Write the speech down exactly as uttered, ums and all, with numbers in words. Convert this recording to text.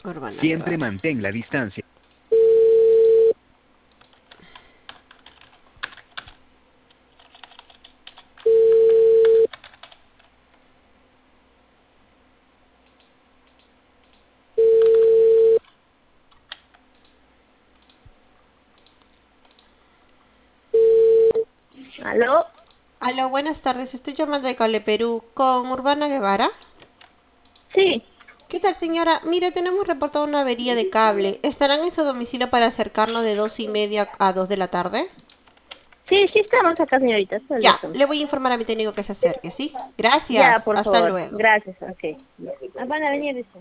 Urbana Siempre Guevara. mantén la distancia. ¿Aló? Aló, buenas tardes. Estoy llamando de Cable Perú con Urbana Guevara. Sí, ¿Qué tal, señora? Mire, tenemos reportado una avería de cable. ¿Estarán en su domicilio para acercarnos de dos y media a dos de la tarde? sí, sí estamos acá, señorita. Solo Ya, estamos. le voy a informar a mi técnico que se acerque, ¿sí? Ya, Gracias. por Hasta favor. luego. Gracias, ok. Ah, van a venir, dice.